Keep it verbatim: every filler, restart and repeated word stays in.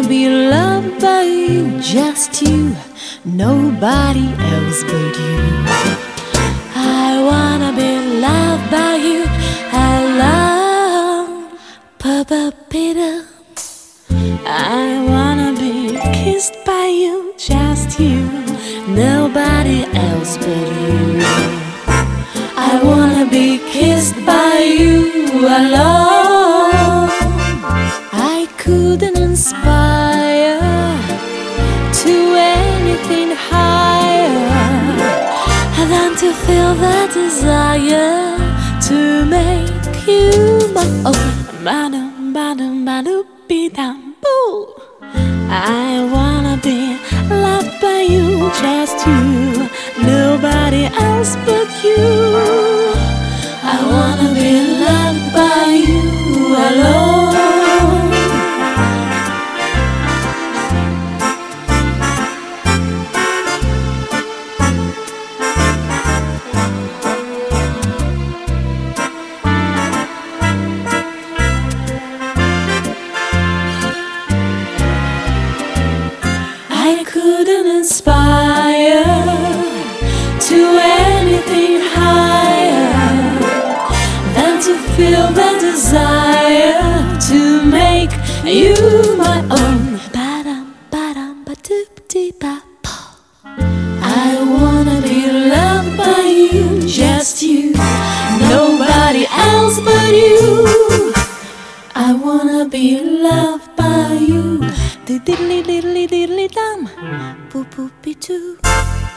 be loved by you, just you, nobody else but you. I wanna be loved by you, hello, Papa Peter. I wanna be kissed by you, just you, nobody else but you. I wanna be kissed by you alone. I couldn't inspire to anything higher than to feel the desire to make you my own. Ba-dum, ba-dum, ba-dum, be-dum, boo. I wanna be loved by you, just you, nobody else but you. I wanna be loved by you alone. I couldn't inspire to anything higher than to feel the desire to make you my own. Ba-dum, ba-dum, ba-doop-dee-ba-po. I wanna be loved by you, just you, nobody else but you. I wanna be loved by you. Diddly diddly diddly dum, boop boopy doo.